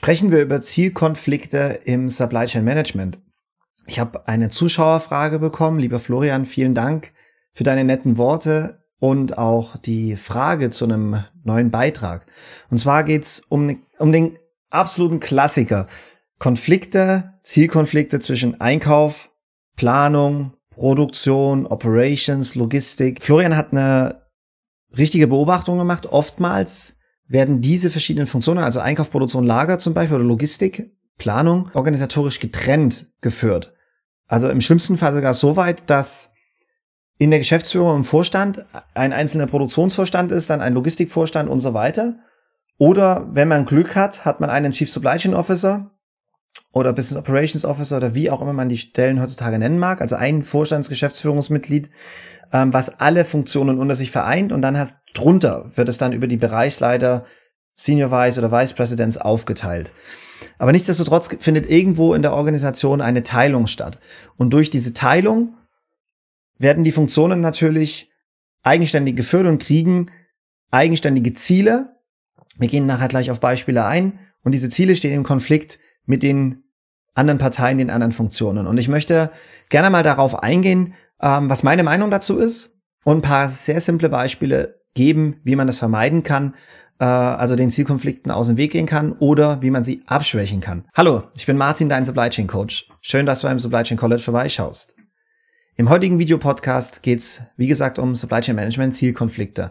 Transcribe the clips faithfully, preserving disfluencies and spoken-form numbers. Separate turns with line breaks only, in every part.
Sprechen wir über Zielkonflikte im Supply Chain Management. Ich habe eine Zuschauerfrage bekommen. Lieber Florian, vielen Dank für deine netten Worte und auch die Frage zu einem neuen Beitrag. Und zwar geht's um, um den absoluten Klassiker. Konflikte, Zielkonflikte zwischen Einkauf, Planung, Produktion, Operations, Logistik. Florian hat eine richtige Beobachtung gemacht. Oftmals werden diese verschiedenen Funktionen, also Einkauf, Produktion, Lager zum Beispiel oder Logistik, Planung, organisatorisch getrennt geführt. Also im schlimmsten Fall sogar so weit, dass in der Geschäftsführung im Vorstand ein einzelner Produktionsvorstand ist, dann ein Logistikvorstand und so weiter. Oder wenn man Glück hat, hat man einen Chief Supply Chain Officer oder Business Operations Officer oder wie auch immer man die Stellen heutzutage nennen mag. Also ein Vorstandsgeschäftsführungsmitglied, ähm, was alle Funktionen unter sich vereint. Und dann hast drunter wird es dann über die Bereichsleiter, Senior Vice oder Vice Presidents aufgeteilt. Aber nichtsdestotrotz findet irgendwo in der Organisation eine Teilung statt. Und durch diese Teilung werden die Funktionen natürlich eigenständig geführt und kriegen eigenständige Ziele. Wir gehen nachher gleich auf Beispiele ein. Und diese Ziele stehen im Konflikt mit den anderen Parteien, den anderen Funktionen. Und ich möchte gerne mal darauf eingehen, ähm, was meine Meinung dazu ist und ein paar sehr simple Beispiele geben, wie man das vermeiden kann, äh, also den Zielkonflikten aus dem Weg gehen kann oder wie man sie abschwächen kann. Hallo, ich bin Martin, dein Supply Chain Coach. Schön, dass du beim Supply Chain College vorbeischaust. Im heutigen Videopodcast geht's, wie gesagt, um Supply Chain Management, Zielkonflikte.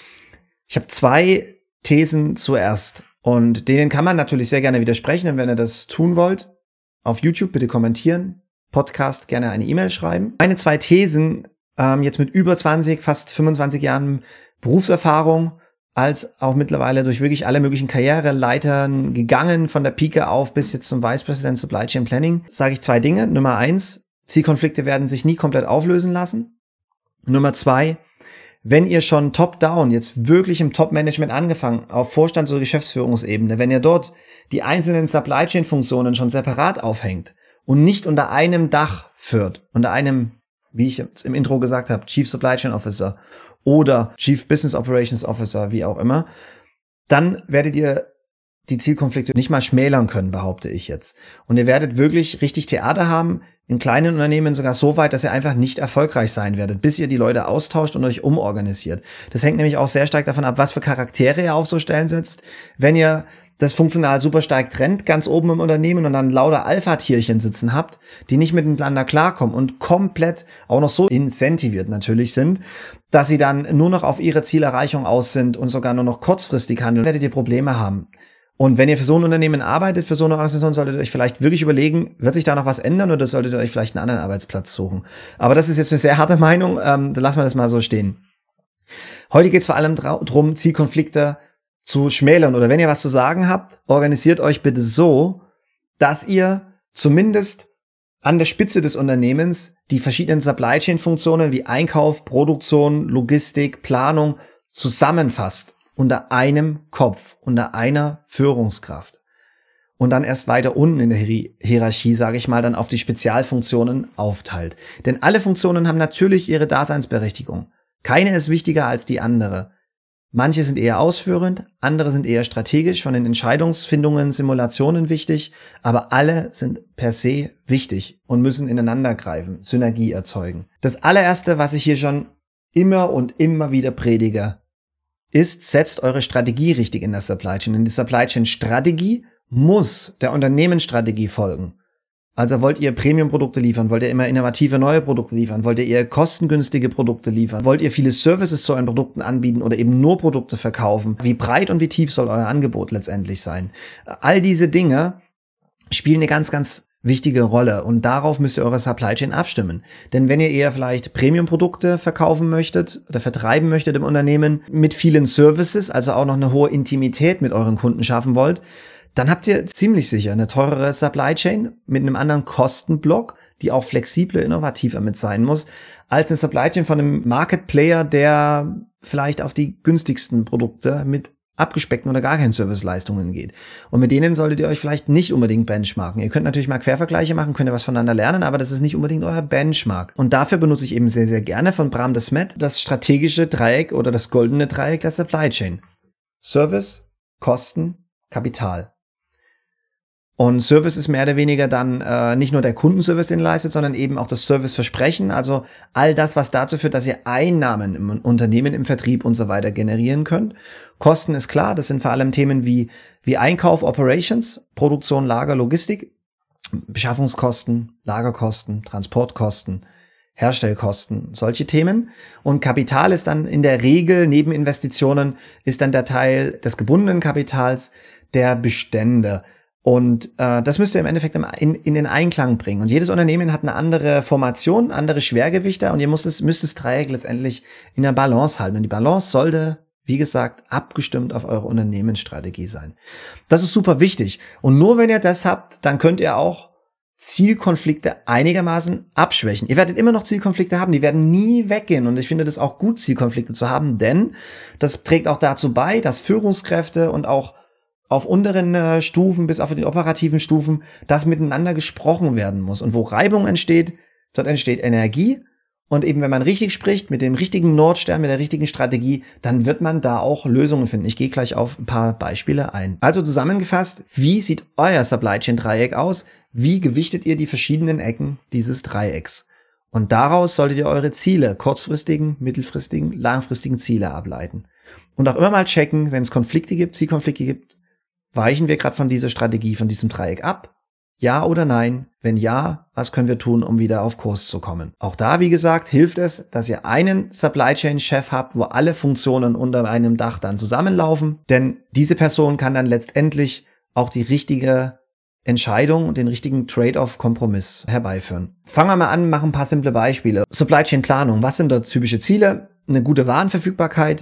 Ich habe zwei Thesen zuerst und denen kann man natürlich sehr gerne widersprechen. Und wenn ihr das tun wollt, auf YouTube bitte kommentieren, Podcast gerne eine E-Mail schreiben. Meine zwei Thesen, ähm, jetzt mit über zwanzig, fast fünfundzwanzig Jahren Berufserfahrung, als auch mittlerweile durch wirklich alle möglichen Karriereleitern gegangen, von der Pike auf bis jetzt zum Vice President Supply Chain Planning, sage ich zwei Dinge. Nummer eins, Zielkonflikte werden sich nie komplett auflösen lassen. Nummer zwei, wenn ihr schon top-down, jetzt wirklich im Top-Management angefangen, auf Vorstands- oder Geschäftsführungsebene, wenn ihr dort die einzelnen Supply-Chain-Funktionen schon separat aufhängt und nicht unter einem Dach führt, unter einem, wie ich im Intro gesagt habe, Chief Supply Chain Officer oder Chief Business Operations Officer, wie auch immer, dann werdet ihr die Zielkonflikte nicht mal schmälern können, behaupte ich jetzt. Und ihr werdet wirklich richtig Theater haben, in kleinen Unternehmen sogar so weit, dass ihr einfach nicht erfolgreich sein werdet, bis ihr die Leute austauscht und euch umorganisiert. Das hängt nämlich auch sehr stark davon ab, was für Charaktere ihr auf so Stellen setzt. Wenn ihr das funktional super stark trennt, ganz oben im Unternehmen und dann lauter Alpha-Tierchen sitzen habt, die nicht miteinander klarkommen und komplett auch noch so incentiviert natürlich sind, dass sie dann nur noch auf ihre Zielerreichung aus sind und sogar nur noch kurzfristig handeln, werdet ihr Probleme haben. Und wenn ihr für so ein Unternehmen arbeitet, für so eine Organisation, solltet ihr euch vielleicht wirklich überlegen, wird sich da noch was ändern oder solltet ihr euch vielleicht einen anderen Arbeitsplatz suchen? Aber das ist jetzt eine sehr harte Meinung, ähm, dann lassen wir das mal so stehen. Heute geht es vor allem darum, Zielkonflikte zu schmälern. Oder wenn ihr was zu sagen habt, organisiert euch bitte so, dass ihr zumindest an der Spitze des Unternehmens die verschiedenen Supply Chain Funktionen wie Einkauf, Produktion, Logistik, Planung zusammenfasst. Unter einem Kopf, unter einer Führungskraft. Und dann erst weiter unten in der Hier- Hierarchie, sage ich mal, dann auf die Spezialfunktionen aufteilt. Denn alle Funktionen haben natürlich ihre Daseinsberechtigung. Keine ist wichtiger als die andere. Manche sind eher ausführend, andere sind eher strategisch, von den Entscheidungsfindungen, Simulationen wichtig, aber alle sind per se wichtig und müssen ineinander greifen, Synergie erzeugen. Das allererste, was ich hier schon immer und immer wieder predige, ist, setzt eure Strategie richtig in der Supply Chain. Denn die Supply Chain Strategie muss der Unternehmensstrategie folgen. Also wollt ihr Premium-Produkte liefern, wollt ihr immer innovative neue Produkte liefern, wollt ihr eher kostengünstige Produkte liefern, wollt ihr viele Services zu euren Produkten anbieten oder eben nur Produkte verkaufen? Wie breit und wie tief soll euer Angebot letztendlich sein? All diese Dinge spielen eine ganz, ganz wichtige Rolle und darauf müsst ihr eure Supply Chain abstimmen. Denn wenn ihr eher vielleicht Premium-Produkte verkaufen möchtet oder vertreiben möchtet im Unternehmen mit vielen Services, also auch noch eine hohe Intimität mit euren Kunden schaffen wollt, dann habt ihr ziemlich sicher eine teurere Supply Chain mit einem anderen Kostenblock, die auch flexibler, innovativer mit sein muss, als eine Supply Chain von einem Market Player, der vielleicht auf die günstigsten Produkte mit abgespeckten oder gar keinen Serviceleistungen geht. Und mit denen solltet ihr euch vielleicht nicht unbedingt benchmarken. Ihr könnt natürlich mal Quervergleiche machen, könnt ihr was voneinander lernen, aber das ist nicht unbedingt euer Benchmark. Und dafür benutze ich eben sehr, sehr gerne von Bram de Smet das strategische Dreieck oder das goldene Dreieck der Supply Chain. Service, Kosten, Kapital. Und Service ist mehr oder weniger dann äh, nicht nur der Kundenservice, den ihr leistet, sondern eben auch das Serviceversprechen, also all das, was dazu führt, dass ihr Einnahmen im Unternehmen, im Vertrieb und so weiter generieren könnt. Kosten ist klar, das sind vor allem Themen wie wie Einkauf, Operations, Produktion, Lager, Logistik, Beschaffungskosten, Lagerkosten, Transportkosten, Herstellkosten, solche Themen. Und Kapital ist dann in der Regel, neben Investitionen, ist dann der Teil des gebundenen Kapitals, der Bestände. Und äh, das müsst ihr im Endeffekt im, in, in den Einklang bringen. Und jedes Unternehmen hat eine andere Formation, andere Schwergewichte und ihr müsst es, müsst das Dreieck letztendlich in der Balance halten. Und die Balance sollte, wie gesagt, abgestimmt auf eure Unternehmensstrategie sein. Das ist super wichtig. Und nur wenn ihr das habt, dann könnt ihr auch Zielkonflikte einigermaßen abschwächen. Ihr werdet immer noch Zielkonflikte haben, die werden nie weggehen. Und ich finde das auch gut, Zielkonflikte zu haben, denn das trägt auch dazu bei, dass Führungskräfte und auch auf unteren äh, Stufen bis auf die operativen Stufen, dass miteinander gesprochen werden muss. Und wo Reibung entsteht, dort entsteht Energie. Und eben wenn man richtig spricht, mit dem richtigen Nordstern, mit der richtigen Strategie, dann wird man da auch Lösungen finden. Ich gehe gleich auf ein paar Beispiele ein. Also zusammengefasst, wie sieht euer Supply Chain Dreieck aus? Wie gewichtet ihr die verschiedenen Ecken dieses Dreiecks? Und daraus solltet ihr eure Ziele, kurzfristigen, mittelfristigen, langfristigen Ziele ableiten. Und auch immer mal checken, wenn es Konflikte gibt, Zielkonflikte gibt, weichen wir gerade von dieser Strategie, von diesem Dreieck ab? Ja oder nein? Wenn ja, was können wir tun, um wieder auf Kurs zu kommen? Auch da, wie gesagt, hilft es, dass ihr einen Supply Chain Chef habt, wo alle Funktionen unter einem Dach dann zusammenlaufen. Denn diese Person kann dann letztendlich auch die richtige Entscheidung und den richtigen Trade-off-Kompromiss herbeiführen. Fangen wir mal an, machen ein paar simple Beispiele. Supply Chain Planung. Was sind dort typische Ziele? Eine gute Warenverfügbarkeit,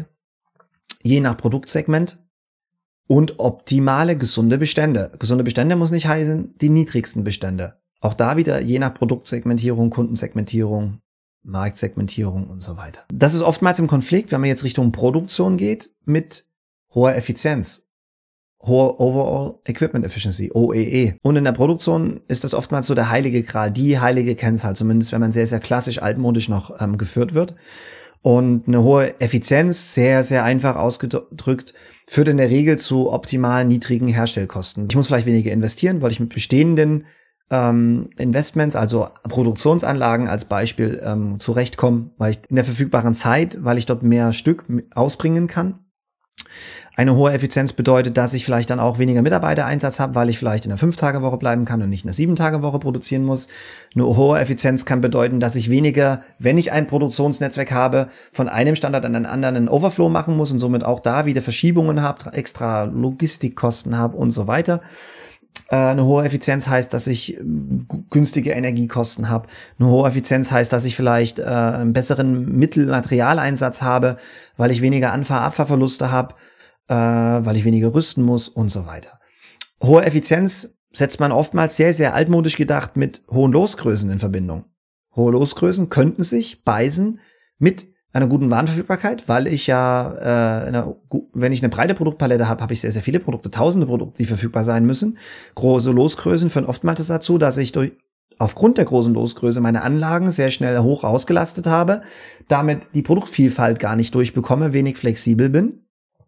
je nach Produktsegment. Und optimale, gesunde Bestände. Gesunde Bestände muss nicht heißen, die niedrigsten Bestände. Auch da wieder je nach Produktsegmentierung, Kundensegmentierung, Marktsegmentierung und so weiter. Das ist oftmals im Konflikt, wenn man jetzt Richtung Produktion geht, mit hoher Effizienz. Hohe Overall Equipment Efficiency, O E E. Und in der Produktion ist das oftmals so der heilige Gral, die heilige Kennzahl, zumindest wenn man sehr, sehr klassisch altmodisch noch ähm, geführt wird. Und eine hohe Effizienz, sehr, sehr einfach ausgedrückt, führt in der Regel zu optimal niedrigen Herstellkosten. Ich muss vielleicht weniger investieren, weil ich mit bestehenden ähm, Investments, also Produktionsanlagen als Beispiel, ähm, zurechtkomme, weil ich in der verfügbaren Zeit, weil ich dort mehr Stück ausbringen kann. Eine hohe Effizienz bedeutet, dass ich vielleicht dann auch weniger Mitarbeitereinsatz habe, weil ich vielleicht in einer fünf-Tage-Woche bleiben kann und nicht in einer sieben-Tage-Woche produzieren muss. Eine hohe Effizienz kann bedeuten, dass ich weniger, wenn ich ein Produktionsnetzwerk habe, von einem Standort an den anderen einen Overflow machen muss und somit auch da wieder Verschiebungen habe, extra Logistikkosten habe und so weiter. Eine hohe Effizienz heißt, dass ich günstige Energiekosten habe. Eine hohe Effizienz heißt, dass ich vielleicht äh, einen besseren Mittelmaterialeinsatz habe, weil ich weniger Anfahr-Abfahrverluste habe, äh, weil ich weniger rüsten muss und so weiter. Hohe Effizienz setzt man oftmals sehr, sehr altmodisch gedacht mit hohen Losgrößen in Verbindung. Hohe Losgrößen könnten sich beißen mit einer guten Warenverfügbarkeit, weil ich ja, äh, eine, wenn ich eine breite Produktpalette habe, habe ich sehr, sehr viele Produkte, tausende Produkte, die verfügbar sein müssen. Große Losgrößen führen oftmals dazu, dass ich durch aufgrund der großen Losgröße meine Anlagen sehr schnell hoch ausgelastet habe, damit die Produktvielfalt gar nicht durchbekomme, wenig flexibel bin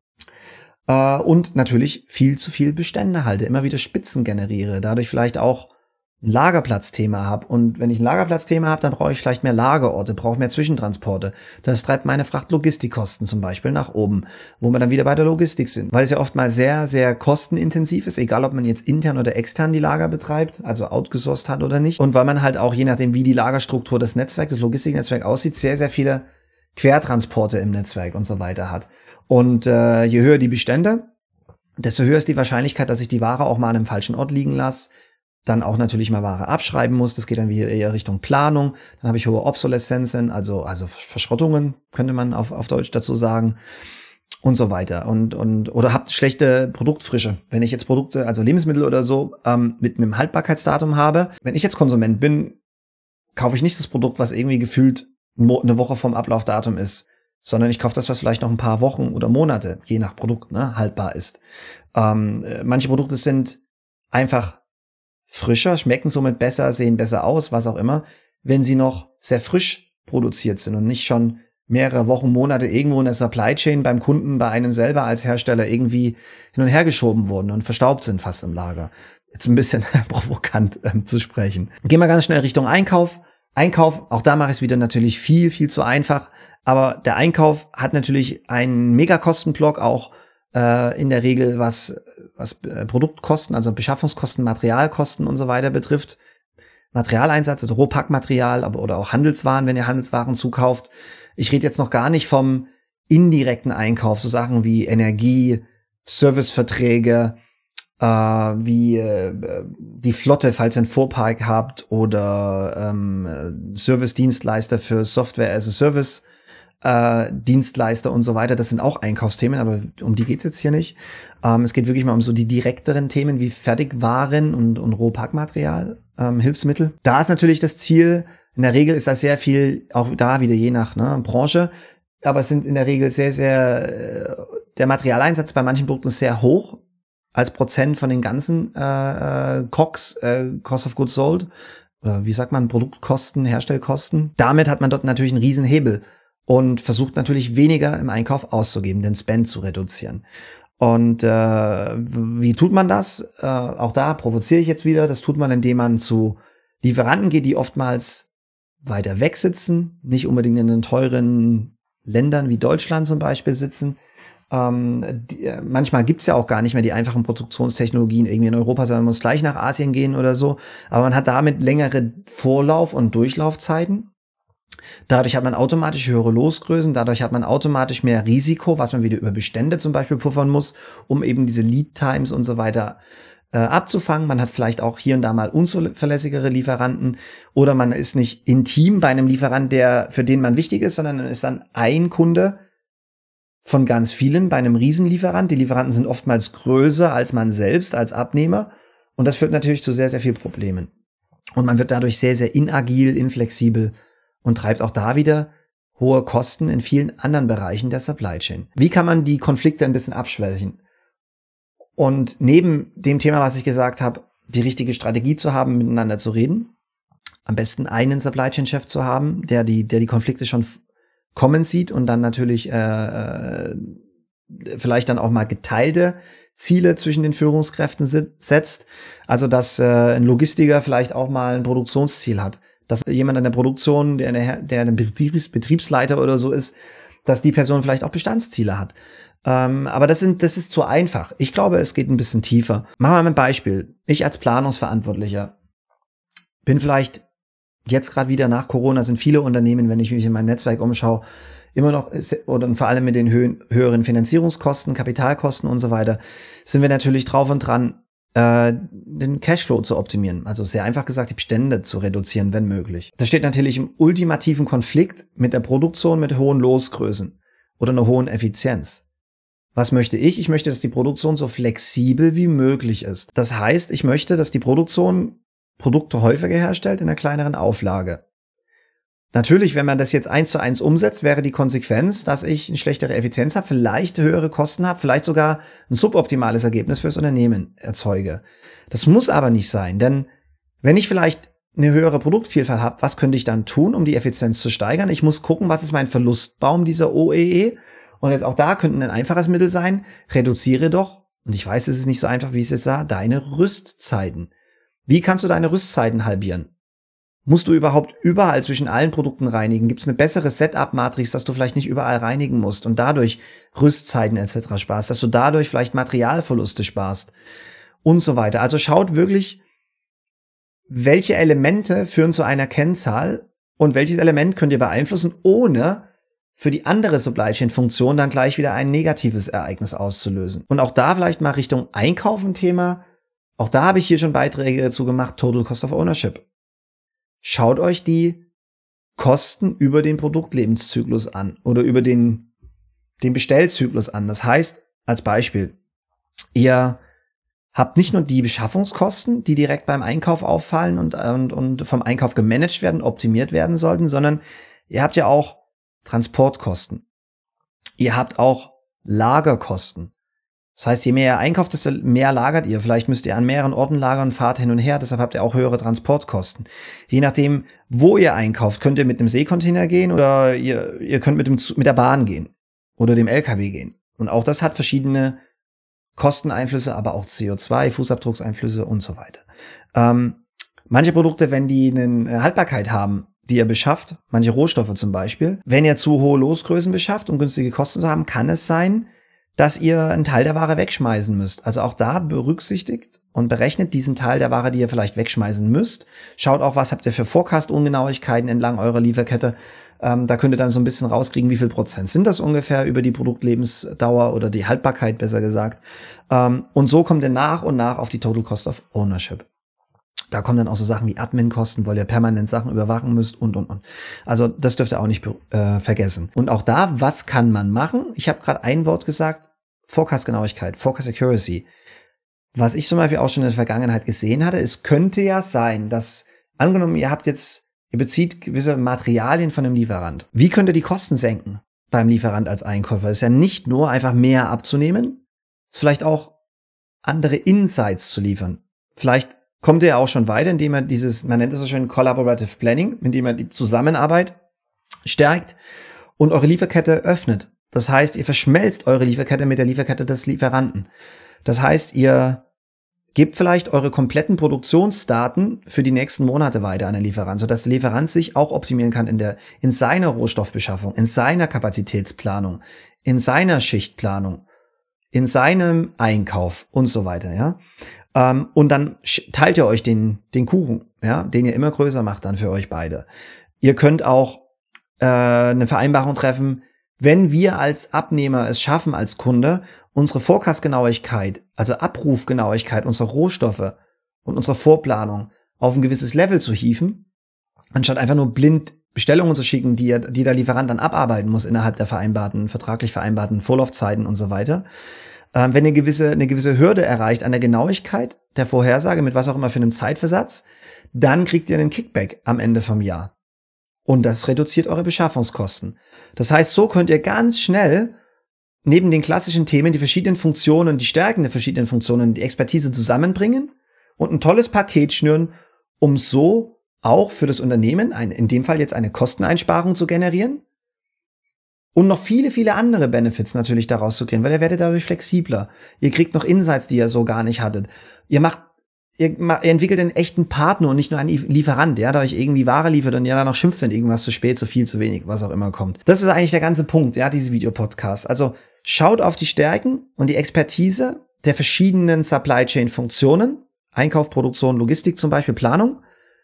äh, und natürlich viel zu viel Bestände halte, immer wieder Spitzen generiere, dadurch vielleicht auch ein Lagerplatzthema habe. Und wenn ich ein Lagerplatzthema habe, dann brauche ich vielleicht mehr Lagerorte, brauche mehr Zwischentransporte. Das treibt meine Frachtlogistikkosten zum Beispiel nach oben, wo wir dann wieder bei der Logistik sind. Weil es ja oft mal sehr, sehr kostenintensiv ist, egal ob man jetzt intern oder extern die Lager betreibt, also outgesourced hat oder nicht. Und weil man halt auch, je nachdem wie die Lagerstruktur des Netzwerks, das Logistiknetzwerk aussieht, sehr, sehr viele Quertransporte im Netzwerk und so weiter hat. Und äh, je höher die Bestände, desto höher ist die Wahrscheinlichkeit, dass ich die Ware auch mal an einem falschen Ort liegen lasse, dann auch natürlich mal Ware abschreiben muss. Das geht dann wieder eher Richtung Planung. Dann habe ich hohe Obsoleszenzen, also also Verschrottungen, könnte man auf auf Deutsch dazu sagen, und so weiter. Und und oder habt schlechte Produktfrische. Wenn ich jetzt Produkte, also Lebensmittel oder so, ähm, mit einem Haltbarkeitsdatum habe, wenn ich jetzt Konsument bin, kaufe ich nicht das Produkt, was irgendwie gefühlt eine Woche vom Ablaufdatum ist, sondern ich kaufe das, was vielleicht noch ein paar Wochen oder Monate, je nach Produkt, ne, haltbar ist. Ähm, manche Produkte sind einfach frischer, schmecken somit besser, sehen besser aus, was auch immer, wenn sie noch sehr frisch produziert sind und nicht schon mehrere Wochen, Monate irgendwo in der Supply Chain beim Kunden, bei einem selber als Hersteller irgendwie hin und her geschoben wurden und verstaubt sind fast im Lager. jetzt ein bisschen provokant ähm, zu sprechen. Gehen wir ganz schnell Richtung Einkauf. Einkauf, auch da mache ich es wieder natürlich viel, viel zu einfach. Aber der Einkauf hat natürlich einen Megakostenblock, auch äh, in der Regel was, was äh, Produktkosten, also Beschaffungskosten, Materialkosten und so weiter betrifft. Materialeinsatz, also Rohpackmaterial, aber oder auch Handelswaren, wenn ihr Handelswaren zukauft. Ich rede jetzt noch gar nicht vom indirekten Einkauf, so Sachen wie Energie, Serviceverträge, äh, wie äh, die Flotte, falls ihr einen Fuhrpark habt, oder ähm, Service-Dienstleister für Software as a Service, äh, Dienstleister und so weiter. Das sind auch Einkaufsthemen, aber um die geht's jetzt hier nicht. Ähm, es geht wirklich mal um so die direkteren Themen wie Fertigwaren und, und Rohpackmaterial, ähm, Hilfsmittel. Da ist natürlich das Ziel, in der Regel ist das sehr viel, auch da wieder je nach ne, Branche, aber es sind in der Regel sehr, sehr, äh, der Materialeinsatz bei manchen Produkten ist sehr hoch, als Prozent von den ganzen äh, C O Gs, äh, Cost of Goods Sold, oder wie sagt man, Produktkosten, Herstellkosten. Damit hat man dort natürlich einen riesen Hebel und versucht natürlich weniger im Einkauf auszugeben, den Spend zu reduzieren. Und äh, wie tut man das? Äh, auch da provoziere ich jetzt wieder. Das tut man, indem man zu Lieferanten geht, die oftmals weiter weg sitzen, nicht unbedingt in den teuren Ländern wie Deutschland zum Beispiel sitzen. Ähm, die, manchmal gibt's ja auch gar nicht mehr die einfachen Produktionstechnologien irgendwie in Europa, sondern man muss gleich nach Asien gehen oder so. Aber man hat damit längere Vorlauf- und Durchlaufzeiten. Dadurch hat man automatisch höhere Losgrößen, dadurch hat man automatisch mehr Risiko, was man wieder über Bestände zum Beispiel puffern muss, um eben diese Lead Times und so weiter äh, abzufangen. Man hat vielleicht auch hier und da mal unzuverlässigere Lieferanten oder man ist nicht intim bei einem Lieferant, der für den man wichtig ist, sondern man ist dann ein Kunde von ganz vielen bei einem Riesenlieferant. Die Lieferanten sind oftmals größer als man selbst als Abnehmer und das führt natürlich zu sehr, sehr vielen Problemen. Und man wird dadurch sehr, sehr inagil, inflexibel und treibt auch da wieder hohe Kosten in vielen anderen Bereichen der Supply Chain. Wie kann man die Konflikte ein bisschen abschwächen? Und neben dem Thema, was ich gesagt habe, die richtige Strategie zu haben, miteinander zu reden, am besten einen Supply Chain Chef zu haben, der die, der die Konflikte schon kommen sieht und dann natürlich äh, vielleicht dann auch mal geteilte Ziele zwischen den Führungskräften setzt. Also dass äh, ein Logistiker vielleicht auch mal ein Produktionsziel hat. Dass jemand an der Produktion, der, eine, der ein Betriebs, Betriebsleiter oder so ist, dass die Person vielleicht auch Bestandsziele hat. Ähm, aber das sind, das ist zu einfach. Ich glaube, es geht ein bisschen tiefer. Machen wir mal ein Beispiel. Ich als Planungsverantwortlicher bin vielleicht jetzt gerade wieder nach Corona sind viele Unternehmen, wenn ich mich in meinem Netzwerk umschaue, immer noch, oder vor allem mit den hö- höheren Finanzierungskosten, Kapitalkosten und so weiter, sind wir natürlich drauf und dran, äh, den Cashflow zu optimieren. Also sehr einfach gesagt, die Bestände zu reduzieren, wenn möglich. Das steht natürlich im ultimativen Konflikt mit der Produktion mit hohen Losgrößen oder einer hohen Effizienz. Was möchte ich? Ich möchte, dass die Produktion so flexibel wie möglich ist. Das heißt, ich möchte, dass die Produktion Produkte häufiger herstellt in einer kleineren Auflage. Natürlich, wenn man das jetzt eins zu eins umsetzt, wäre die Konsequenz, dass ich eine schlechtere Effizienz habe, vielleicht höhere Kosten habe, vielleicht sogar ein suboptimales Ergebnis fürs Unternehmen erzeuge. Das muss aber nicht sein, denn wenn ich vielleicht eine höhere Produktvielfalt habe, was könnte ich dann tun, um die Effizienz zu steigern? Ich muss gucken, was ist mein Verlustbaum dieser O E E? Und jetzt auch da könnte ein einfaches Mittel sein, reduziere doch, und ich weiß, es ist nicht so einfach, wie ich es jetzt sah, deine Rüstzeiten. Wie kannst du deine Rüstzeiten halbieren? Musst du überhaupt überall zwischen allen Produkten reinigen? Gibt es eine bessere Setup-Matrix, dass du vielleicht nicht überall reinigen musst und dadurch Rüstzeiten et cetera sparst, dass du dadurch vielleicht Materialverluste sparst und so weiter. Also schaut wirklich, welche Elemente führen zu einer Kennzahl und welches Element könnt ihr beeinflussen, ohne für die andere Supply Chain Funktion dann gleich wieder ein negatives Ereignis auszulösen. Und auch da vielleicht mal Richtung Einkauf ein Thema. Auch da habe ich hier schon Beiträge dazu gemacht, Total Cost of Ownership. Schaut euch die Kosten über den Produktlebenszyklus an oder über den, den Bestellzyklus an. Das heißt, als Beispiel, ihr habt nicht nur die Beschaffungskosten, die direkt beim Einkauf auffallen und, und, und vom Einkauf gemanagt werden, optimiert werden sollten, sondern ihr habt ja auch Transportkosten. Ihr habt auch Lagerkosten. Das heißt, je mehr ihr einkauft, desto mehr lagert ihr. Vielleicht müsst ihr an mehreren Orten lagern und fahrt hin und her, deshalb habt ihr auch höhere Transportkosten. Je nachdem, wo ihr einkauft, könnt ihr mit einem Seekontainer gehen oder ihr, ihr könnt mit, dem, mit der Bahn gehen oder dem L K W gehen. Und auch das hat verschiedene Kosteneinflüsse, aber auch C O zwei, Fußabdruckseinflüsse und so weiter. Ähm, manche Produkte, wenn die eine Haltbarkeit haben, die ihr beschafft, manche Rohstoffe zum Beispiel, wenn ihr zu hohe Losgrößen beschafft, um günstige Kosten zu haben, kann es sein, dass ihr einen Teil der Ware wegschmeißen müsst. Also auch da berücksichtigt und berechnet diesen Teil der Ware, die ihr vielleicht wegschmeißen müsst. Schaut auch, was habt ihr für Forecast-Ungenauigkeiten entlang eurer Lieferkette. Ähm, da könnt ihr dann so ein bisschen rauskriegen, wie viel Prozent sind das ungefähr über die Produktlebensdauer oder die Haltbarkeit, besser gesagt. Ähm, und so kommt ihr nach und nach auf die Total Cost of Ownership. Da kommen dann auch so Sachen wie Admin-Kosten, weil ihr permanent Sachen überwachen müsst und, und, und. Also das dürft ihr auch nicht äh, vergessen. Und auch da, was kann man machen? Ich habe gerade ein Wort gesagt, Forecast-Genauigkeit, Forecast Accuracy. Was ich zum Beispiel auch schon in der Vergangenheit gesehen hatte, es könnte ja sein, dass, angenommen, ihr habt jetzt, ihr bezieht gewisse Materialien von einem Lieferant. Wie könnt ihr die Kosten senken beim Lieferant als Einkäufer? Das ist ja nicht nur einfach mehr abzunehmen, es ist vielleicht auch andere Insights zu liefern. Vielleicht kommt ihr auch schon weiter, indem er dieses, man nennt es so schön Collaborative Planning, indem er die Zusammenarbeit stärkt und eure Lieferkette öffnet. Das heißt, ihr verschmelzt eure Lieferkette mit der Lieferkette des Lieferanten. Das heißt, ihr gebt vielleicht eure kompletten Produktionsdaten für die nächsten Monate weiter an den Lieferant, sodass der Lieferant sich auch optimieren kann in der, in seiner Rohstoffbeschaffung, in seiner Kapazitätsplanung, in seiner Schichtplanung, in seinem Einkauf und so weiter, ja. Ähm, und dann teilt ihr euch den, den Kuchen, ja, den ihr immer größer macht dann für euch beide. Ihr könnt auch äh, eine Vereinbarung treffen, wenn wir als Abnehmer es schaffen, als Kunde, unsere Forecast-Genauigkeit, also Abrufgenauigkeit unserer Rohstoffe und unsere Vorplanung auf ein gewisses Level zu hieven, anstatt einfach nur blind Bestellungen zu schicken, die, die der Lieferant dann abarbeiten muss innerhalb der vereinbarten, vertraglich vereinbarten Vorlaufzeiten und so weiter. Ähm, wenn ihr gewisse, eine gewisse Hürde erreicht an der Genauigkeit der Vorhersage, mit was auch immer für einem Zeitversatz, dann kriegt ihr einen Kickback am Ende vom Jahr. Und das reduziert eure Beschaffungskosten. Das heißt, so könnt ihr ganz schnell neben den klassischen Themen die verschiedenen Funktionen, die Stärken der verschiedenen Funktionen, die Expertise zusammenbringen und ein tolles Paket schnüren, um so auch für das Unternehmen, ein, in dem Fall jetzt eine Kosteneinsparung zu generieren und noch viele, viele andere Benefits natürlich daraus zu kriegen, weil ihr werdet dadurch flexibler. Ihr kriegt noch Insights, die ihr so gar nicht hattet. Ihr macht Ihr, ihr entwickelt einen echten Partner und nicht nur einen Lieferant, ja, der euch irgendwie Ware liefert und ihr dann noch schimpft, wenn irgendwas zu spät, zu viel, zu wenig, was auch immer kommt. Das ist eigentlich der ganze Punkt, ja, dieses Videopodcast. Also schaut auf die Stärken und die Expertise der verschiedenen Supply Chain Funktionen, Einkauf, Produktion, Logistik zum Beispiel, Planung.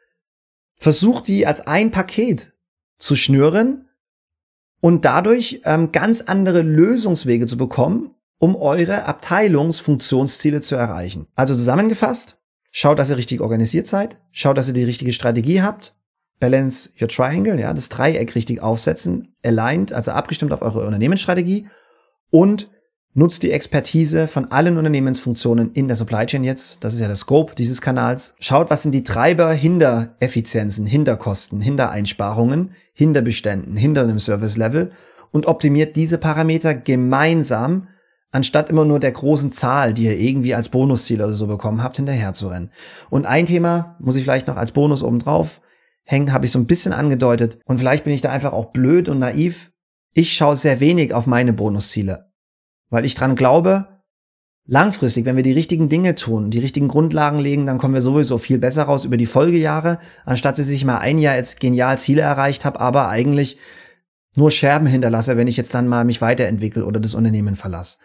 Versucht die als ein Paket zu schnüren und dadurch ähm, ganz andere Lösungswege zu bekommen, um eure Abteilungsfunktionsziele zu erreichen. Also zusammengefasst, schaut, dass ihr richtig organisiert seid. Schaut, dass ihr die richtige Strategie habt. Balance your triangle, ja, das Dreieck richtig aufsetzen. Aligned, also abgestimmt auf eure Unternehmensstrategie. Und nutzt die Expertise von allen Unternehmensfunktionen in der Supply Chain jetzt. Das ist ja der Scope dieses Kanals. Schaut, was sind die Treiber hinter Effizienzen, hinter Kosten, hinter Einsparungen, hinter Beständen, hinter einem Service Level und optimiert diese Parameter gemeinsam, anstatt immer nur der großen Zahl, die ihr irgendwie als Bonusziel oder so bekommen habt, hinterher zu rennen. Und ein Thema muss ich vielleicht noch als Bonus oben drauf hängen, habe ich so ein bisschen angedeutet. Und vielleicht bin ich da einfach auch blöd und naiv. Ich schaue sehr wenig auf meine Bonusziele, weil ich dran glaube, langfristig, wenn wir die richtigen Dinge tun, die richtigen Grundlagen legen, dann kommen wir sowieso viel besser raus über die Folgejahre, anstatt dass ich mal ein Jahr jetzt genial Ziele erreicht habe, aber eigentlich nur Scherben hinterlasse, wenn ich jetzt dann mal mich weiterentwickle oder das Unternehmen verlasse.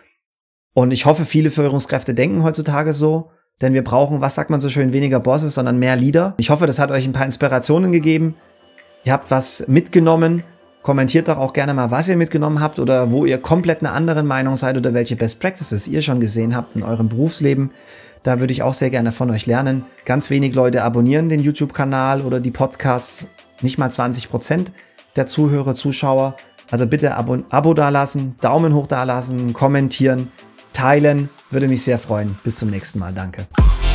Und ich hoffe, viele Führungskräfte denken heutzutage so, denn wir brauchen, was sagt man so schön, weniger Bosses, sondern mehr Leader. Ich hoffe, das hat euch ein paar Inspirationen gegeben. Ihr habt was mitgenommen. Kommentiert doch auch gerne mal, was ihr mitgenommen habt oder wo ihr komplett einer anderen Meinung seid oder welche Best Practices ihr schon gesehen habt in eurem Berufsleben. Da würde ich auch sehr gerne von euch lernen. Ganz wenig Leute abonnieren den YouTube-Kanal oder die Podcasts. Nicht mal zwanzig Prozent der Zuhörer, Zuschauer. Also bitte Abo, Abo dalassen, Daumen hoch dalassen, kommentieren, teilen. Würde mich sehr freuen. Bis zum nächsten Mal. Danke.